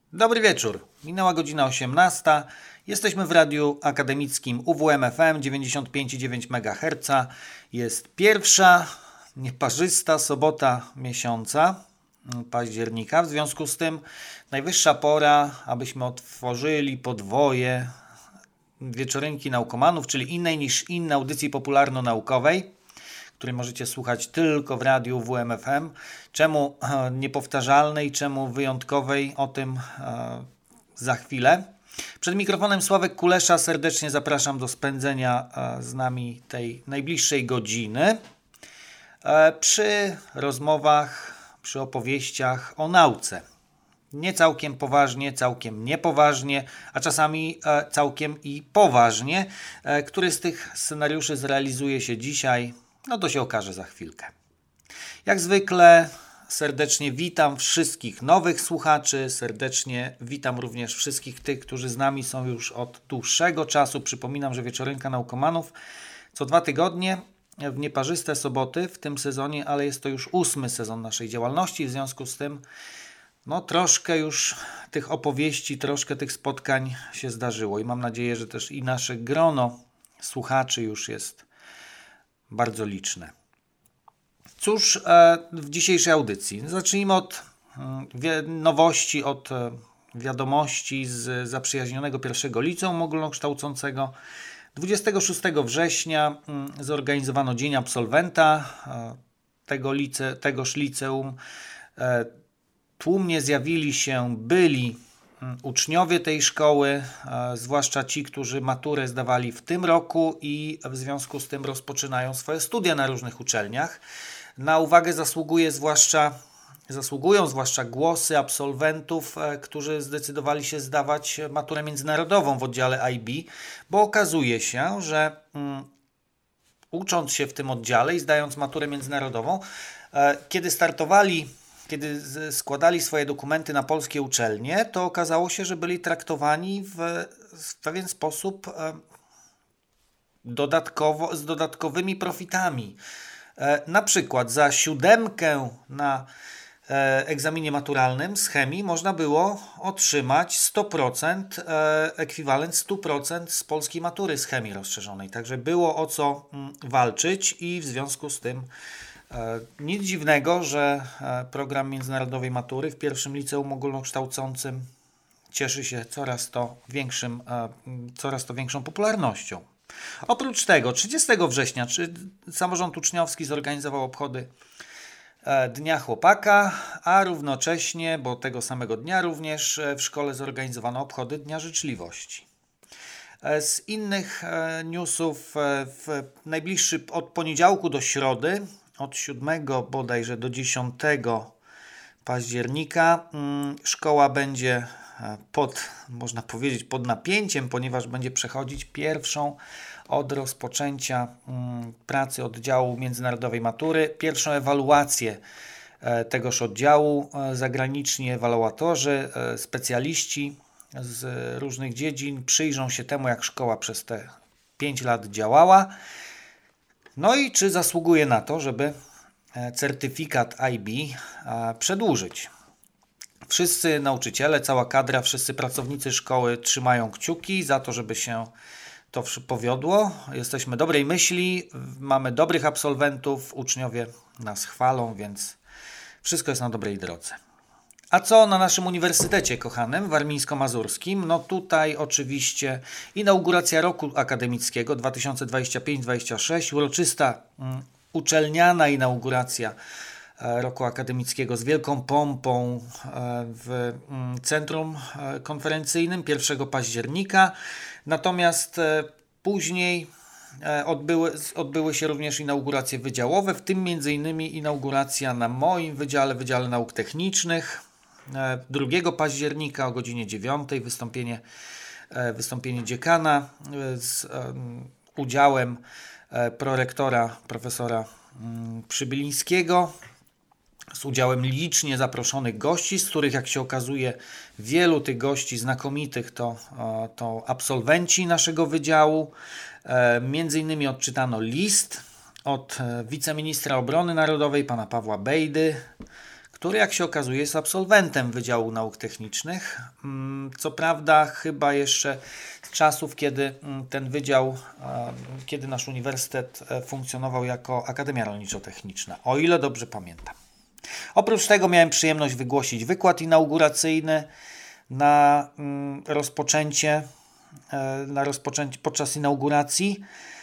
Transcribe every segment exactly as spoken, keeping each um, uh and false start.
Dobry wieczór. Minęła godzina osiemnasta. Jesteśmy w Radiu Akademickim U W M F M dziewięćdziesiąt pięć i dziewięć megaherca. Jest pierwsza nieparzysta sobota miesiąca października. W związku z tym najwyższa pora, abyśmy otworzyli podwoje wieczorynki naukomanów, czyli innej niż innej audycji popularno-naukowej, której możecie słuchać tylko w radiu U W M F M. Czemu niepowtarzalnej, czemu wyjątkowej, o tym e, za chwilę. Przed mikrofonem Sławek Kulesza, serdecznie zapraszam do spędzenia e, z nami tej najbliższej godziny e, przy rozmowach, przy opowieściach o nauce. Nie całkiem poważnie, całkiem niepoważnie, a czasami e, całkiem i poważnie. E, który z tych scenariuszy zrealizuje się dzisiaj? No to się okaże za chwilkę. Jak zwykle serdecznie witam wszystkich nowych słuchaczy, serdecznie witam również wszystkich tych, którzy z nami są już od dłuższego czasu. Przypominam, że Wieczorynka Naukomanów co dwa tygodnie w nieparzyste soboty w tym sezonie, ale jest to już ósmy sezon naszej działalności, w związku z tym no troszkę już tych opowieści, troszkę tych spotkań się zdarzyło i mam nadzieję, że też i nasze grono słuchaczy już jest bardzo liczne. Cóż w dzisiejszej audycji? Zacznijmy od nowości, od wiadomości z zaprzyjaźnionego pierwszego liceum ogólnokształcącego. dwudziestego szóstego września zorganizowano Dzień Absolwenta tego lice, tegoż liceum. Tłumnie zjawili się byli uczniowie tej szkoły, zwłaszcza ci, którzy maturę zdawali w tym roku i w związku z tym rozpoczynają swoje studia na różnych uczelniach. Na uwagę zasługuje zwłaszcza, zasługują zwłaszcza głosy absolwentów, którzy zdecydowali się zdawać maturę międzynarodową w oddziale I B, bo okazuje się, że um, ucząc się w tym oddziale i zdając maturę międzynarodową, e, kiedy startowali Kiedy składali swoje dokumenty na polskie uczelnie, to okazało się, że byli traktowani w, w pewien sposób e, dodatkowo, z dodatkowymi profitami. E, na przykład za siódemkę na e, egzaminie maturalnym z chemii można było otrzymać sto procent, e, ekwiwalent sto procent z polskiej matury z chemii rozszerzonej. Także było o co m, walczyć i w związku z tym nic dziwnego, że program międzynarodowej matury w pierwszym liceum ogólnokształcącym cieszy się coraz to większym, coraz to większą popularnością. Oprócz tego trzydziestego września czy samorząd uczniowski zorganizował obchody Dnia Chłopaka, a równocześnie, bo tego samego dnia również w szkole zorganizowano obchody Dnia Życzliwości. Z innych newsów w najbliższy od poniedziałku do środy, od siódmego bodajże do dziesiątego października szkoła będzie pod, można powiedzieć, pod napięciem, ponieważ będzie przechodzić pierwszą od rozpoczęcia pracy oddziału międzynarodowej matury, pierwszą ewaluację tegoż oddziału. Zagraniczni ewaluatorzy, specjaliści z różnych dziedzin przyjrzą się temu, jak szkoła przez te pięć lat działała. No i czy zasługuje na to, żeby certyfikat I B przedłużyć. Wszyscy nauczyciele, cała kadra, wszyscy pracownicy szkoły trzymają kciuki za to, żeby się to powiodło. Jesteśmy dobrej myśli, mamy dobrych absolwentów, uczniowie nas chwalą, więc wszystko jest na dobrej drodze. A co na naszym uniwersytecie kochanym, warmińsko-mazurskim? No tutaj oczywiście inauguracja roku akademickiego dwa tysiące dwudziestego piątego dwudziestego szóstego, uroczysta um, uczelniana inauguracja e, roku akademickiego z wielką pompą e, w um, centrum e, konferencyjnym pierwszego października. Natomiast e, później e, odbyły, odbyły się również inauguracje wydziałowe, w tym między innymi inauguracja na moim wydziale, Wydziale Nauk Technicznych. drugiego października o godzinie dziewiątej wystąpienie, wystąpienie dziekana z udziałem prorektora profesora Przybylińskiego, z udziałem licznie zaproszonych gości, z których, jak się okazuje, wielu tych gości znakomitych to, to absolwenci naszego wydziału. Między innymi odczytano list od wiceministra obrony narodowej, pana Pawła Bejdy, który, jak się okazuje, jest absolwentem Wydziału Nauk Technicznych. Co prawda chyba jeszcze z czasów, kiedy ten wydział, kiedy nasz uniwersytet funkcjonował jako Akademia Rolniczo-Techniczna, o ile dobrze pamiętam. Oprócz tego miałem przyjemność wygłosić wykład inauguracyjny na rozpoczęcie, na rozpoczęcie podczas inauguracji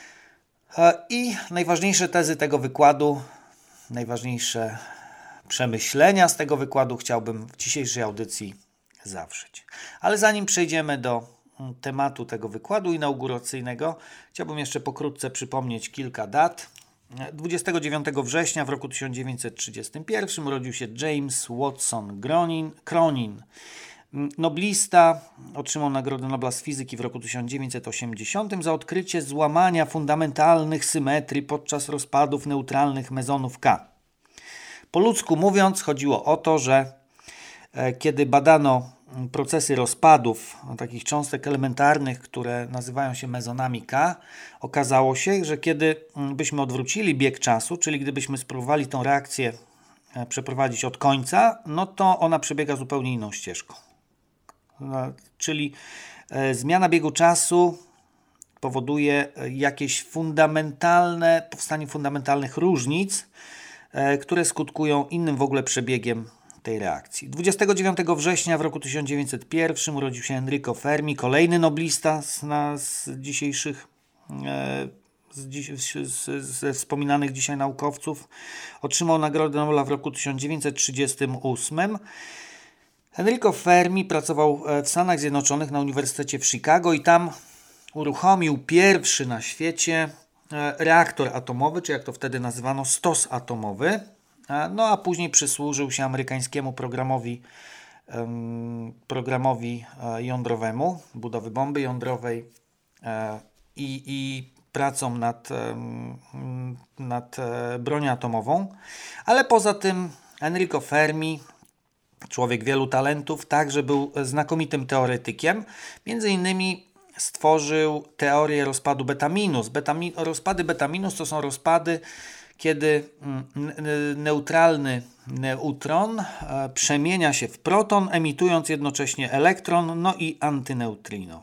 i najważniejsze tezy tego wykładu, najważniejsze przemyślenia z tego wykładu chciałbym w dzisiejszej audycji zawrzeć. Ale zanim przejdziemy do tematu tego wykładu inauguracyjnego, chciałbym jeszcze pokrótce przypomnieć kilka dat. dwudziestego dziewiątego września w roku tysiąc dziewięćset trzydziestym pierwszym urodził się James Watson Cronin, noblista. Otrzymał Nagrodę Nobla z fizyki w roku tysiąc dziewięćset osiemdziesiątym za odkrycie złamania fundamentalnych symetrii podczas rozpadów neutralnych mezonów K. Po ludzku mówiąc, chodziło o to, że kiedy badano procesy rozpadów takich cząstek elementarnych, które nazywają się mezonami K, okazało się, że kiedy byśmy odwrócili bieg czasu, czyli gdybyśmy spróbowali tą reakcję przeprowadzić od końca, no to ona przebiega zupełnie inną ścieżką. Czyli zmiana biegu czasu powoduje jakieś fundamentalne, powstanie fundamentalnych różnic, które skutkują innym w ogóle przebiegiem tej reakcji. dwudziestego dziewiątego września w roku tysiąc dziewięćset pierwszym urodził się Enrico Fermi, kolejny noblista z, na, z dzisiejszych z dziś, z, ze wspominanych dzisiaj naukowców. Otrzymał Nagrodę Nobla w roku tysiąc dziewięćset trzydziestym ósmym. Enrico Fermi pracował w Stanach Zjednoczonych na Uniwersytecie w Chicago i tam uruchomił pierwszy na świecie reaktor atomowy, czy jak to wtedy nazywano, stos atomowy. No a później przysłużył się amerykańskiemu programowi, um, programowi jądrowemu, budowy bomby jądrowej e, i, i pracą nad, um, nad e, bronią atomową. Ale poza tym Enrico Fermi, człowiek wielu talentów, także był znakomitym teoretykiem. Między innymi stworzył teorię rozpadu beta-minus. Betami- rozpady beta-minus to są rozpady, kiedy neutralny neutron przemienia się w proton, emitując jednocześnie elektron, no i antyneutrino.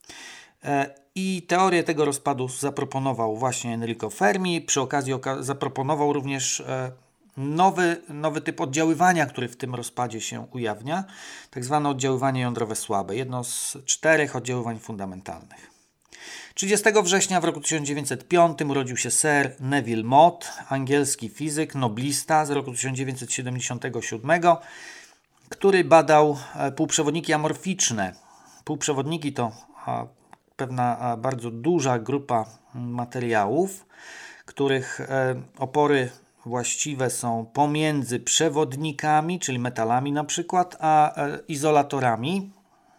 I teorię tego rozpadu zaproponował właśnie Enrico Fermi. Przy okazji oka- zaproponował również nowy, nowy typ oddziaływania, który w tym rozpadzie się ujawnia, tak zwane oddziaływanie jądrowe słabe, jedno z czterech oddziaływań fundamentalnych. trzydziestego września w roku tysiąc dziewięćset piątym urodził się Sir Neville Mott, angielski fizyk, noblista z roku tysiąc dziewięćset siedemdziesiątego siódmego, który badał półprzewodniki amorficzne. Półprzewodniki to pewna bardzo duża grupa materiałów, których opory właściwe są pomiędzy przewodnikami, czyli metalami na przykład, a izolatorami.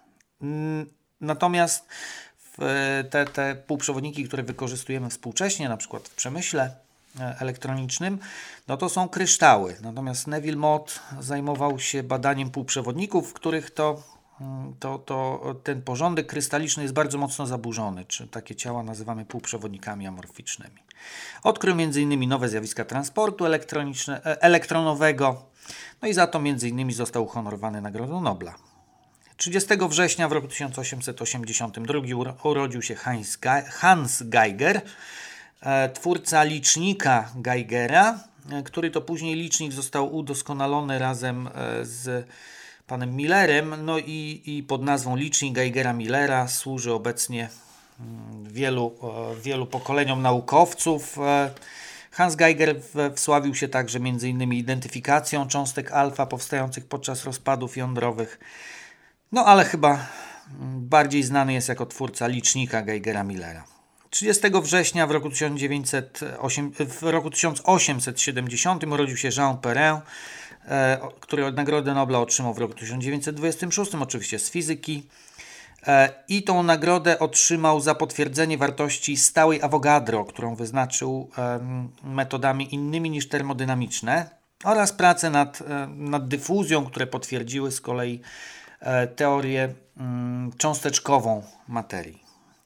Natomiast Te, te półprzewodniki, które wykorzystujemy współcześnie, na przykład w przemyśle elektronicznym, no to są kryształy. Natomiast Neville Mott zajmował się badaniem półprzewodników, w których to, to, to ten porządek krystaliczny jest bardzo mocno zaburzony, czy takie ciała nazywamy półprzewodnikami amorficznymi. Odkrył między innymi nowe zjawiska transportu elektronowego, no i za to między innymi został uhonorowany Nagrodą Nobla. trzydziestego września w roku tysiąc osiemset osiemdziesiątym drugim urodził się Hans, Ge- Hans Geiger, e, twórca licznika Geigera, e, który to później licznik został udoskonalony razem e, z panem Millerem, no i, i pod nazwą licznik Geigera-Millera służy obecnie mm, wielu, e, wielu pokoleniom naukowców. E, Hans Geiger w, wsławił się także między innymi identyfikacją cząstek alfa powstających podczas rozpadów jądrowych. No ale chyba bardziej znany jest jako twórca licznika Geigera-Millera. trzydziestego września w roku, tysiąc dziewięćset osiem, w roku tysiąc osiemset siedemdziesiątym urodził się Jean Perrin, e, który Nagrodę Nobla otrzymał w roku tysiąc dziewięćset dwudziestym szóstym, oczywiście z fizyki. E, I tą nagrodę otrzymał za potwierdzenie wartości stałej Avogadro, którą wyznaczył e, metodami innymi niż termodynamiczne, oraz prace nad, e, nad dyfuzją, które potwierdziły z kolei teorię cząsteczkową materii.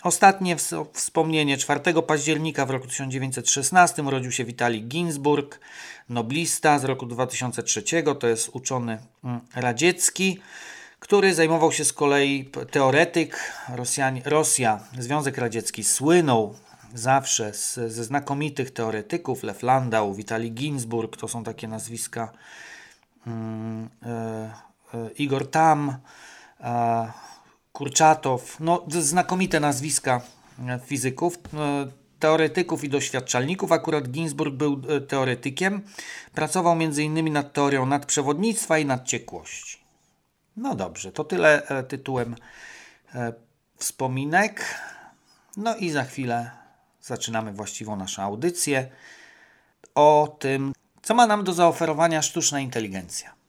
Ostatnie wspomnienie. czwartego października w roku tysiąc dziewięćset szesnastym urodził się Witalij Ginzburg, noblista z roku dwa tysiące trzeciego. To jest uczony radziecki, który zajmował się z kolei teoretyk. Rosjanie, Rosja, Związek Radziecki słynął zawsze z, ze znakomitych teoretyków. Lew Landau, Witalij Ginzburg, to są takie nazwiska. Hmm, e, e, Igor Tamm, e, Kurczatow, no znakomite nazwiska fizyków, teoretyków i doświadczalników. Akurat Ginzburg był teoretykiem. Pracował między innymi nad teorią nadprzewodnictwa i nadciekłości. No dobrze, to tyle tytułem wspominek. No i za chwilę zaczynamy właściwą naszą audycję o tym, co ma nam do zaoferowania sztuczna inteligencja.